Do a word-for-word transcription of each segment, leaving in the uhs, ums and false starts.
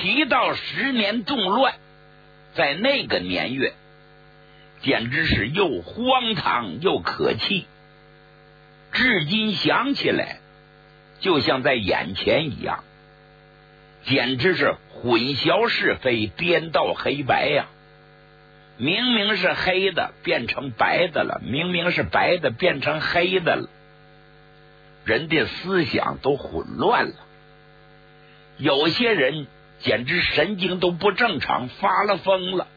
提到十年动乱，在那个年月简直是又荒唐又可气，至今想起来就像在眼前一样，简直是混淆是非，颠倒黑白呀！明明是黑的变成白的了，明明是白的变成黑的了，人的思想都混乱了。有些人简直神经都不正常，发了疯了。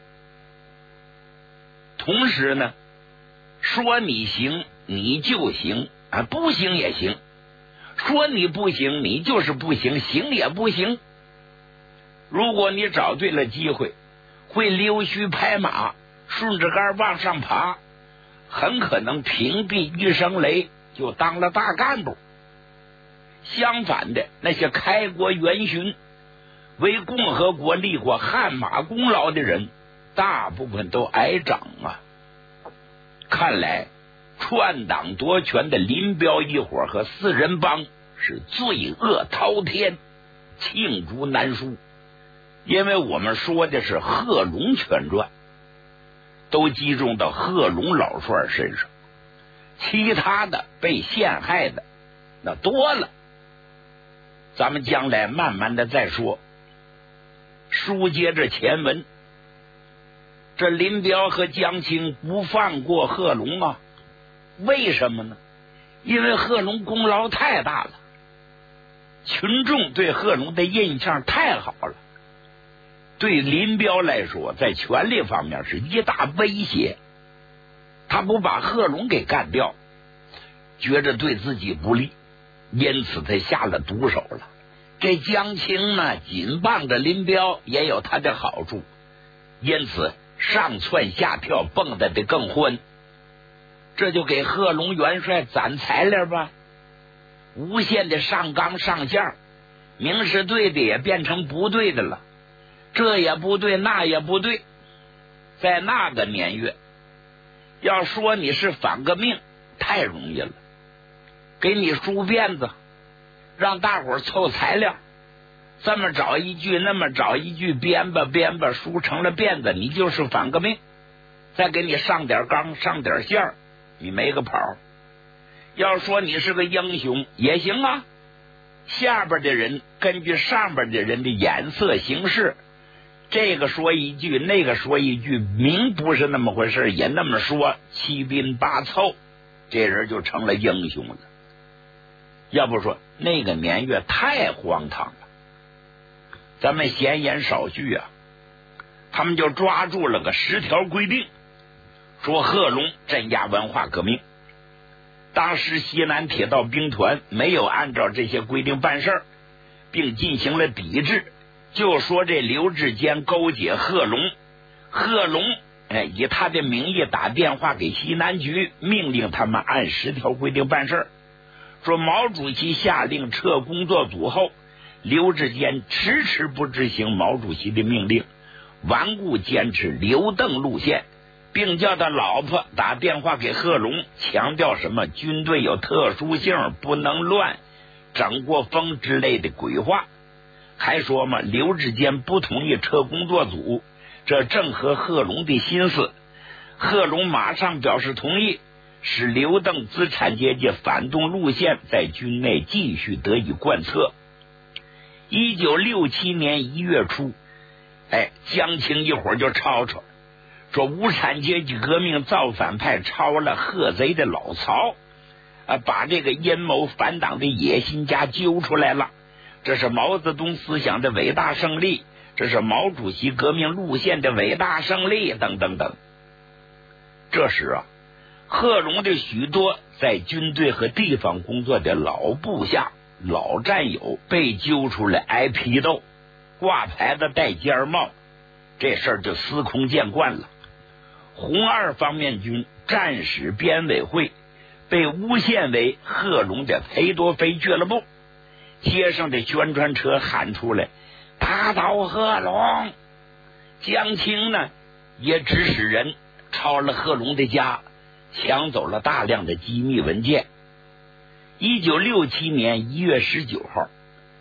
同时呢，说你行你就行啊，不行也行；说你不行你就是不行，行也不行。如果你找对了机会，会溜须拍马，顺着杆往上爬，很可能屏蔽一声雷就当了大干部。相反的，那些开国元勋为共和国立过汗马功劳的人，大部分都挨整啊。看来篡党夺权的林彪一伙和四人帮是罪恶滔天，罄竹难书。因为我们说的是贺龙全传，都集中到贺龙老帅身上，其他的被陷害的那多了，咱们将来慢慢的再说。书接着前文，这林彪和江青不放过贺龙啊，为什么呢？因为贺龙功劳太大了，群众对贺龙的印象太好了，对林彪来说在权力方面是一大威胁。他不把贺龙给干掉，觉着对自己不利，因此他下了毒手了。这江青呢，紧傍着林彪也有他的好处，因此上蹿下跳，蹦得的更欢。这就给贺龙元帅攒材料吧，无限的上纲上线，明是对的也变成不对的了，这也不对那也不对。在那个年月，要说你是反革命太容易了，给你梳辫子，让大伙凑材料，这么找一句那么找一句，编吧编吧梳成了辫子，你就是反革命。再给你上点纲上点线儿，你没个跑。要说你是个英雄也行啊，下边的人根据上边的人的眼色行事，这个说一句那个说一句，明不是那么回事也那么说，七拼八凑，这人就成了英雄了。要不说那个年月太荒唐了。咱们闲言少叙啊，他们就抓住了个十条规定，说贺龙镇压文化革命。当时西南铁道兵团没有按照这些规定办事，并进行了抵制，就说这刘志坚勾结贺龙，贺龙哎以他的名义打电话给西南局，命令他们按十条规定办事。说毛主席下令撤工作组后，刘志坚迟迟不执行毛主席的命令，顽固坚持刘邓路线，并叫他老婆打电话给贺龙，强调什么军队有特殊性，不能乱，整过风之类的鬼话。还说嘛，刘志坚不同意撤工作组，这正合贺龙的心思。贺龙马上表示同意，使刘邓资产阶级反动路线在军内继续得以贯彻。一九六七年一月初，哎，江青一会儿就吵吵，说无产阶级革命造反派抄了贺贼的老巢，啊，把这个阴谋反党的野心家揪出来了。这是毛泽东思想的伟大胜利，这是毛主席革命路线的伟大胜利，等等等。这时啊，贺龙的许多在军队和地方工作的老部下、老战友被揪出来挨批斗，挂牌子戴尖帽，这事儿就司空见惯了。红二方面军战史编委会被诬陷为贺龙的裴多菲俱乐部，街上的宣传车喊出来打倒贺龙。江青呢也指使人抄了贺龙的家，抢走了大量的机密文件。一九六七年一月十九号，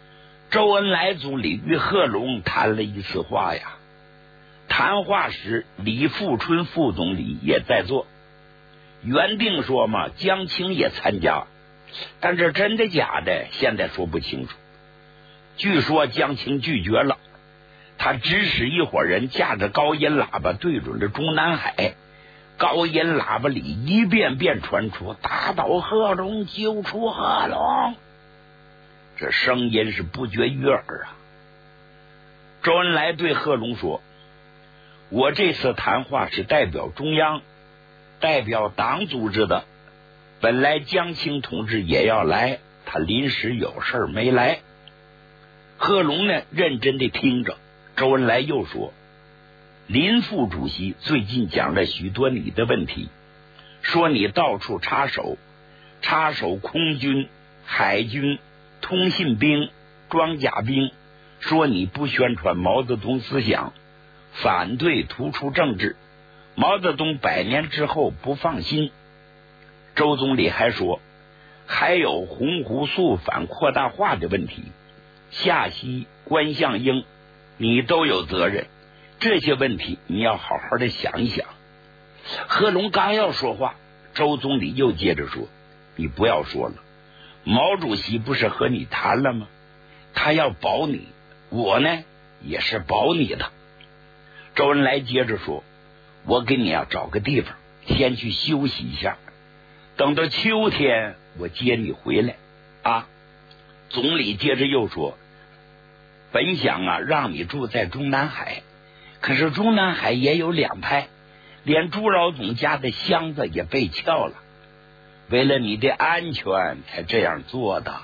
周恩来总理与贺龙谈了一次话呀。谈话时，李富春副总理也在座。原定说嘛，江青也参加，但这真的假的，现在说不清楚。据说江青拒绝了，他指使一伙人架着高音喇叭对准着中南海，高音喇叭里一遍遍传出打倒贺龙，救出贺龙，这声音是不绝于耳啊。周恩来对贺龙说，我这次谈话是代表中央，代表党组织的，本来江青同志也要来，他临时有事没来。贺龙呢认真的听着。周恩来又说，林副主席最近讲了许多你的问题，说你到处插手，插手空军、海军、通信兵、装甲兵，说你不宣传毛泽东思想，反对突出政治，毛泽东百年之后不放心。周总理还说，还有洪湖肃反扩大化的问题，夏曦、关向英你都有责任，这些问题你要好好的想一想。贺龙刚要说话，周总理又接着说，你不要说了，毛主席不是和你谈了吗？他要保你，我呢也是保你的。周恩来接着说，我给你要找个地方先去休息一下，等到秋天我接你回来啊。总理接着又说，本想啊让你住在中南海，可是中南海也有两派，连朱老总家的箱子也被撬了，为了你的安全才这样做的。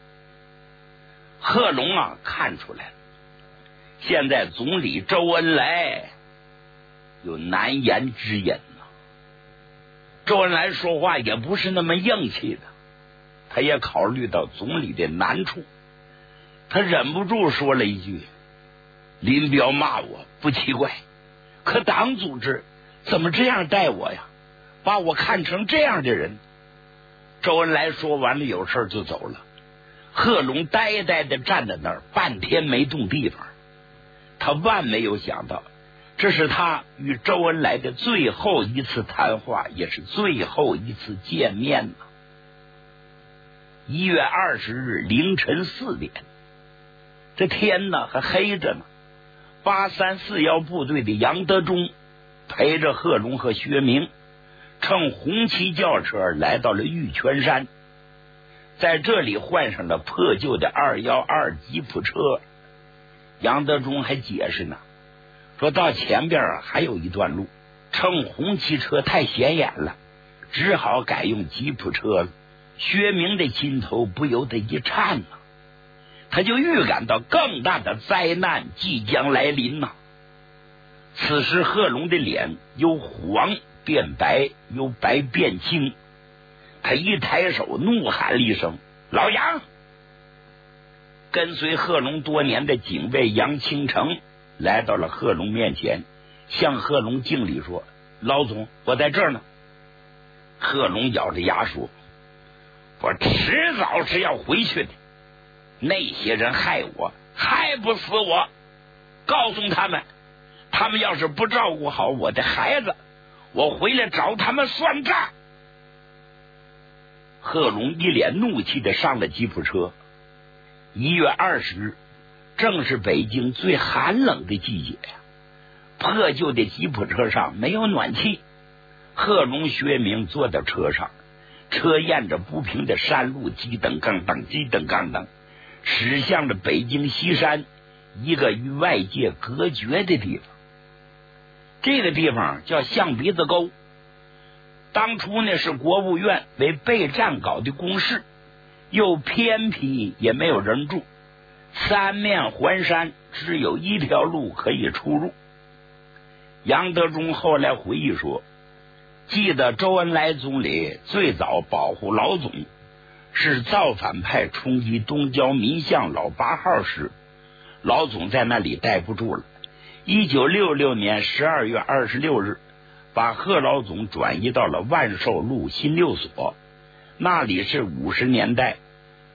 贺龙啊看出来了，现在总理周恩来有难言之隐了。周恩来说话也不是那么硬气的，他也考虑到总理的难处，他忍不住说了一句，林彪骂我不奇怪，可党组织怎么这样待我呀，把我看成这样的人。周恩来说完了有事就走了，贺龙呆呆的站在那儿半天没动地方。他万没有想到，这是他与周恩来的最后一次谈话，也是最后一次见面呢。一月二十日凌晨四点，这天呢还黑着呢。八三四幺部队的杨德忠陪着贺龙和薛明，乘红旗轿车来到了玉泉山，在这里换上了破旧的二幺二吉普车。杨德忠还解释呢，说到前边还有一段路，乘红旗车太显眼了，只好改用吉普车了。薛明的心头不由得一颤呢，他就预感到更大的灾难即将来临呐。此时贺龙的脸由黄变白，由白变青，他一抬手怒喊了一声，老杨！跟随贺龙多年的警卫杨清城来到了贺龙面前，向贺龙敬礼说，老总，我在这儿呢。贺龙咬着牙说，我迟早是要回去的，那些人害我，害不死我，告诉他们，他们要是不照顾好我的孩子，我回来找他们算账。贺龙一脸怒气的上了吉普车。一月二十日正是北京最寒冷的季节呀，破旧的吉普车上没有暖气。贺龙、薛明坐在车上，车沿着不平的山路，鸡噔刚噔，鸡噔刚噔，驶向了北京西山一个与外界隔绝的地方。这个地方叫象鼻子沟，当初呢是国务院为备战搞的工事，又偏僻也没有人住，三面环山，只有一条路可以出入。杨德忠后来回忆说，记得周恩来总理最早保护老总是造反派冲击东郊民巷老八号时，老总在那里待不住了，一九六六年十二月二十六日把贺老总转移到了万寿路新六所，那里是五十年代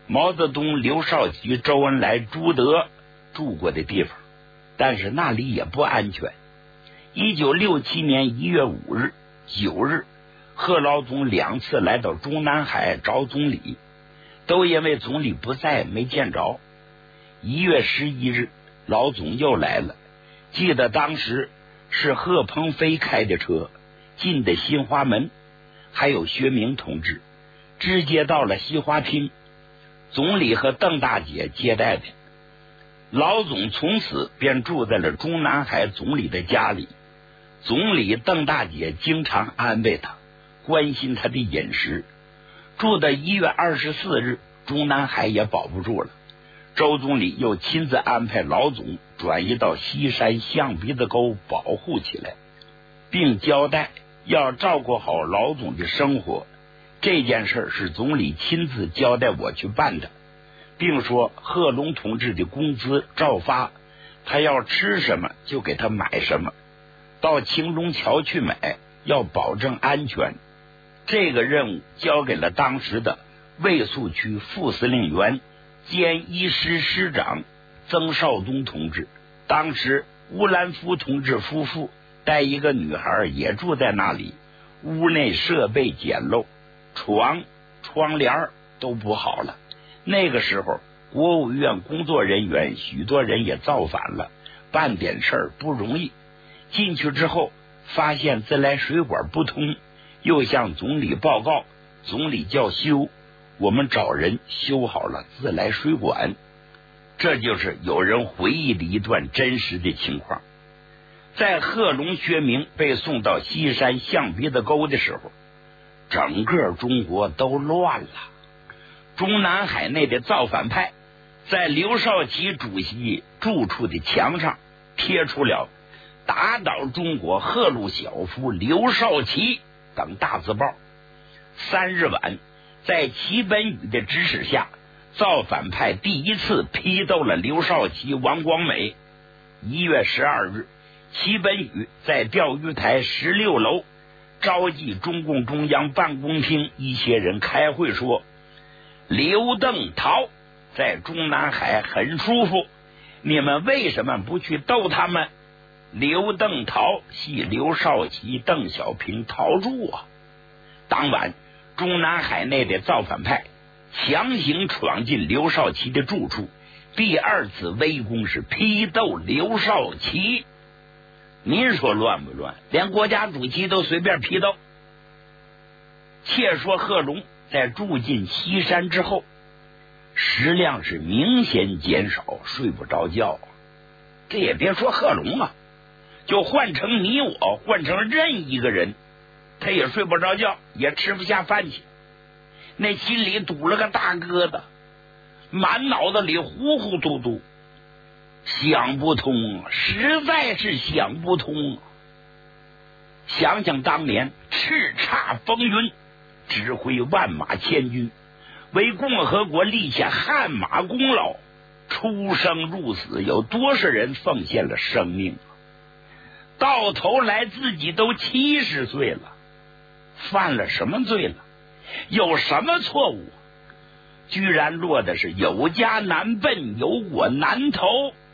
毛泽东、刘少奇、周恩来、朱德住过的地方，但是那里也不安全。一九六七年一月五日、九日，贺老总两次来到中南海找总理，都因为总理不在没见着。一月十一日，老总又来了，记得当时是贺鹏飞开的车进的新华门，还有薛明同志，直接到了西华厅，总理和邓大姐接待的。老总从此便住在了中南海总理的家里，总理邓大姐经常安慰他，关心他的饮食。住到一月二十四日，中南海也保不住了，周总理又亲自安排老总转移到西山象鼻子沟保护起来，并交代要照顾好老总的生活。这件事是总理亲自交代我去办的，并说贺龙同志的工资照发，他要吃什么就给他买什么，到青龙桥去买，要保证安全。这个任务交给了当时的卫戍区副司令员兼一师师长曾少东同志。当时乌兰夫同志夫妇带一个女孩也住在那里，屋内设备简陋，床窗帘都不好了。那个时候国务院工作人员许多人也造反了，办点事儿不容易。进去之后发现自来水管不通，又向总理报告，总理叫修，我们找人修好了自来水管。这就是有人回忆的一段真实的情况。在贺龙、薛明被送到西山象鼻子沟的时候，整个中国都乱了。中南海内的造反派在刘少奇主席住处的墙上贴出了打倒中国赫鲁晓夫刘少奇等大字报。三日晚，在齐本禹的指使下，造反派第一次批斗了刘少奇、王光美。一月十二日，齐本禹在钓鱼台十六楼召集中共中央办公厅一些人开会说，刘邓陶在中南海很舒服，你们为什么不去斗他们？刘邓陶系刘少奇、邓小平陶铸啊！当晚，中南海内的造反派强行闯进刘少奇的住处，第二次围攻是批斗刘少奇。您说乱不乱？连国家主席都随便批斗。且说贺龙在住进西山之后，食量是明显减少，睡不着觉。这也别说贺龙啊，就换成你我，换成任一个人，他也睡不着觉，也吃不下饭去，那心里堵了个大疙瘩，满脑子里糊糊涂涂，想不通啊，实在是想不通啊。想想当年叱咤风云，指挥万马千军，为共和国立下汗马功劳，出生入死，有多少人奉献了生命？到头来自己都七十岁了，犯了什么罪了？有什么错误？居然落的是有家难奔，有国难投。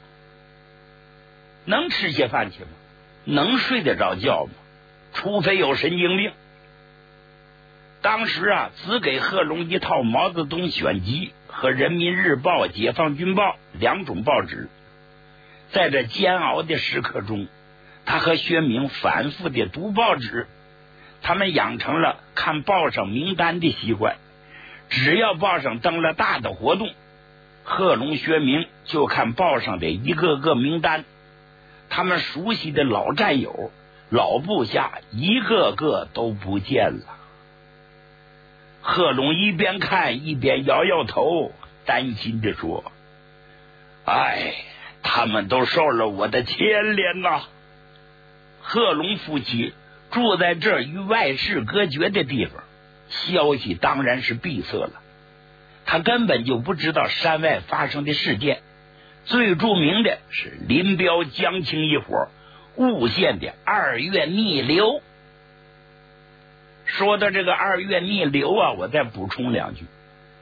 能吃下饭去吗？能睡得着觉吗？除非有神经病。当时啊，只给贺龙一套毛泽东选集和人民日报、解放军报两种报纸。在这煎熬的时刻中，他和薛明反复的读报纸，他们养成了看报上名单的习惯。只要报上登了大的活动，贺龙、薛明就看报上的一个个名单。他们熟悉的老战友、老部下一个个都不见了。贺龙一边看一边摇摇头，担心地说，哎，他们都受了我的牵连呐。贺龙夫妻住在这与外世隔绝的地方，消息当然是闭塞了。他根本就不知道山外发生的事件。最著名的是林彪、江青一伙诬陷的二月逆流。说到这个二月逆流啊，我再补充两句。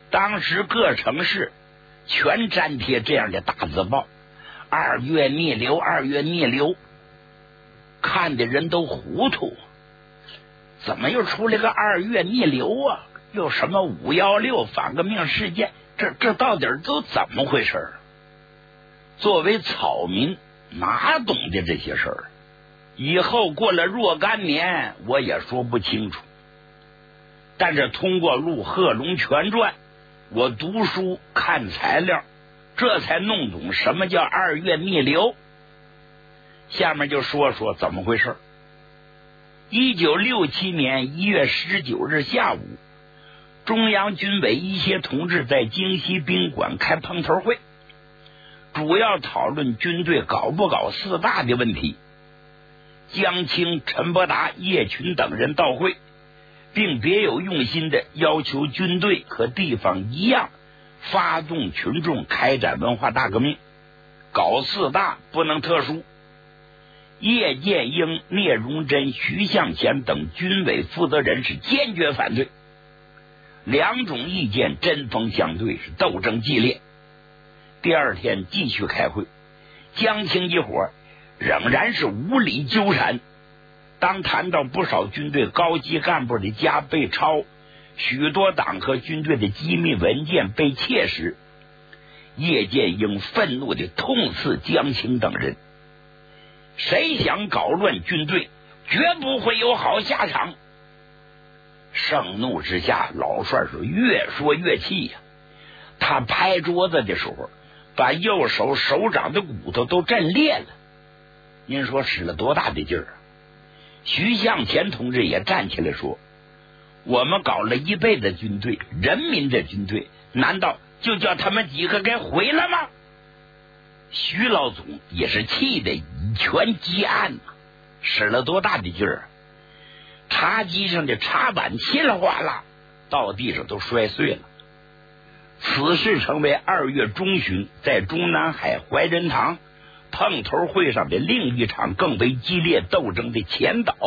当时各城市全粘贴这样的大字报，二月逆流，二月逆流，看的人都糊涂。怎么又出来个二月逆流啊？又什么五幺六反革命事件？这这到底都怎么回事？作为草民，哪懂得这些事儿？以后过了若干年，我也说不清楚。但是通过录《贺龙全传》，我读书看材料，这才弄懂什么叫二月逆流。下面就说说怎么回事。一九六七年一月十九日下午，中央军委一些同志在京西宾馆开碰头会，主要讨论军队搞不搞四大的问题。江青、陈伯达、叶群等人到会，并别有用心的要求军队和地方一样，发动群众开展文化大革命，搞四大不能特殊。叶剑英、聂荣臻、徐向前等军委负责人是坚决反对，两种意见针锋相对，是斗争激烈。第二天继续开会，江青一伙仍然是无理纠缠。当谈到不少军队高级干部的家被抄，许多党和军队的机密文件被窃时，叶剑英愤怒地痛斥江青等人：谁想搞乱军队，绝不会有好下场。盛怒之下，老帅是越说越气呀、啊！他拍桌子的时候，把右手手掌的骨头都震裂了。您说使了多大的劲儿啊！徐向前同志也站起来说：我们搞了一辈子军队，人民的军队，难道就叫他们几个给毁了吗？徐老总也是气得以拳击案呐、啊，使了多大的劲儿！茶几上的茶碗稀里哗啦到地上都摔碎了。此事成为二月中旬在中南海怀仁堂碰头会上的另一场更为激烈斗争的前导。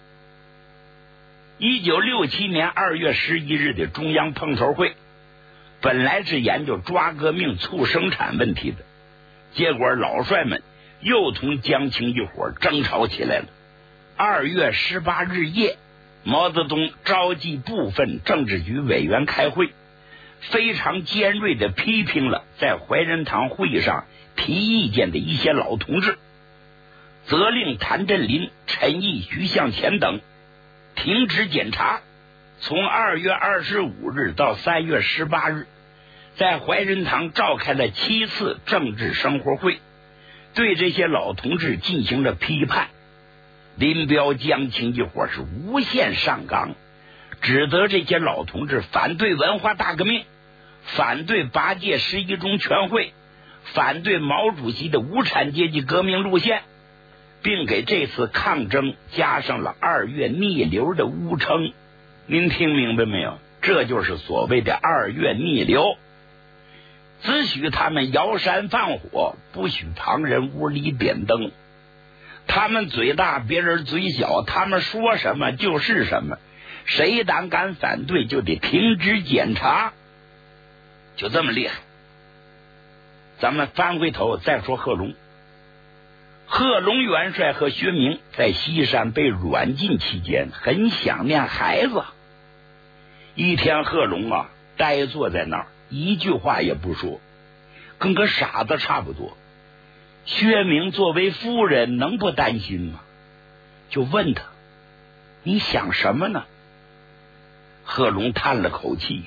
一九六七年二月十一日的中央碰头会，本来是研究抓革命促生产问题的，结果老帅们又同江青一伙争吵起来了。二月十八日夜，毛泽东召集部分政治局委员开会，非常尖锐地批评了在怀仁堂会议上提意见的一些老同志，责令谭震林、陈毅、徐向前等停止检查。从二月二十五日到三月十八日，在怀仁堂召开了七次政治生活会，对这些老同志进行了批判。林彪、江青一伙是无限上纲，指责这些老同志反对文化大革命，反对八届十一中全会，反对毛主席的无产阶级革命路线，并给这次抗争加上了二月逆流的污称。您听明白没有？这就是所谓的二月逆流。只许他们摇山放火，不许旁人屋里点灯。他们嘴大，别人嘴小，他们说什么就是什么，谁胆敢反对就得停止检查，就这么厉害。咱们翻回头再说贺龙。贺龙元帅和薛明在西山被软禁期间很想念孩子。一天贺龙啊呆坐在那儿，一句话也不说，跟个傻子差不多。薛明作为夫人能不担心吗？就问他：你想什么呢？贺龙叹了口气：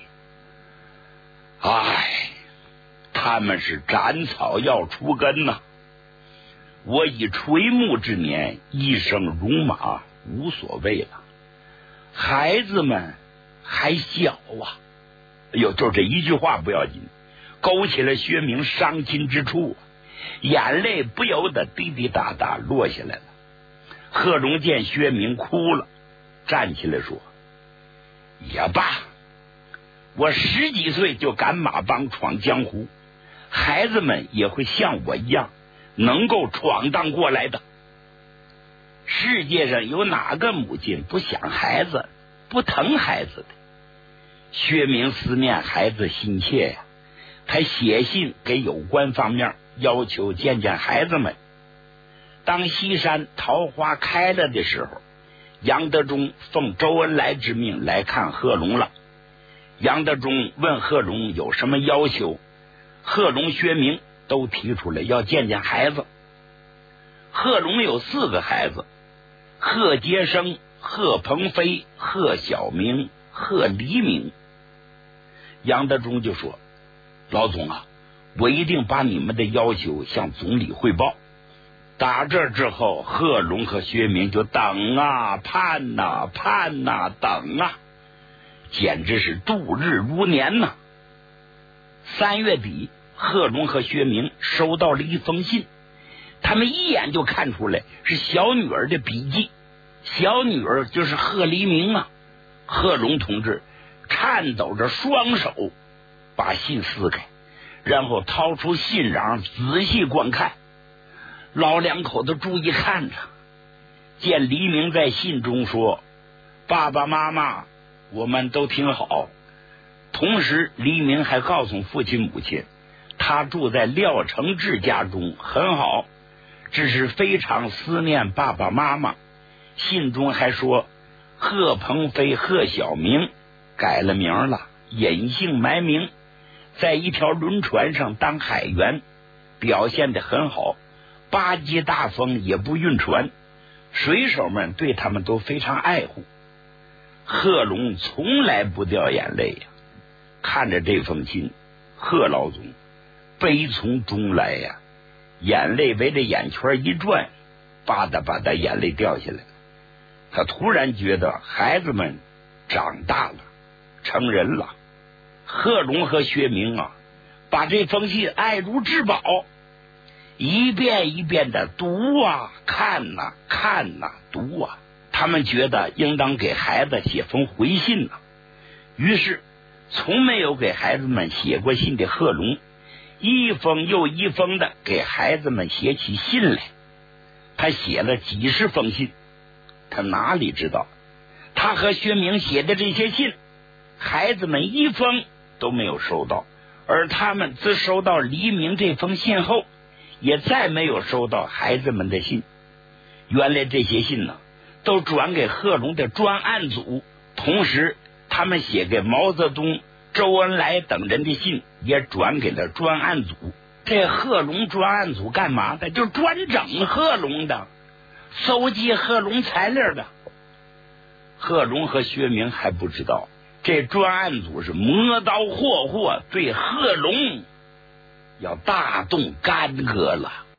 唉，他们是斩草要除根呐、啊。我已垂暮之年，一生戎马无所谓了，孩子们还小啊。哎呦，就这一句话不要紧，勾起了薛明伤心之处，眼泪不由得滴滴答答落下来了。贺龙见薛明哭了，站起来说：也罢，我十几岁就赶马帮闯江湖，孩子们也会像我一样能够闯荡过来的。世界上有哪个母亲不想孩子、不疼孩子的？ 薛明思念孩子心切呀，他写信给有关方面，要求见见孩子们。当西山桃花开了的时候，杨德忠奉周恩来之命来看贺龙了。杨德忠问贺龙有什么要求，贺龙、薛明都提出来要见见孩子。贺龙有四个孩子：贺杰生、贺鹏飞、贺小明、贺黎明。杨德忠就说：老总啊，我一定把你们的要求向总理汇报。打这之后，贺龙和薛明就等啊盼啊盼啊等啊，简直是度日如年呐、啊。三月底，贺龙和薛明收到了一封信，他们一眼就看出来是小女儿的笔记。小女儿就是贺黎明啊。贺龙同志颤抖着双手把信撕开，然后掏出信瓤仔细观看。老两口子注意看着，见黎明在信中说：爸爸妈妈我们都挺好。同时黎明还告诉父亲母亲，他住在廖承志家中很好，只是非常思念爸爸妈妈。信中还说贺鹏飞、贺小明改了名了，隐姓埋名，在一条轮船上当海员，表现得很好，八级大风也不晕船，水手们对他们都非常爱护。贺龙从来不掉眼泪呀，看着这封信，贺老总悲从中来呀，眼泪围着眼圈一转，吧嗒吧嗒眼泪掉下来了。他突然觉得孩子们长大了，成人了。贺龙和薛明啊，把这封信爱如至宝，一遍一遍的读啊看呐、啊、看呐、啊、读啊，他们觉得应当给孩子写封回信呐、啊。于是从没有给孩子们写过信的贺龙，一封又一封的给孩子们写起信来。他写了几十封信，他哪里知道，他和薛明写的这些信，孩子们一封都没有收到，而他们自收到黎明这封信后，也再没有收到孩子们的信。原来这些信呢，都转给贺龙的专案组，同时他们写给毛泽东、周恩来等人的信也转给了专案组。这贺龙专案组干嘛的？就专整贺龙的，搜集贺龙材料的。贺龙和薛明还不知道，这专案组是磨刀霍霍，对贺龙要大动干戈了。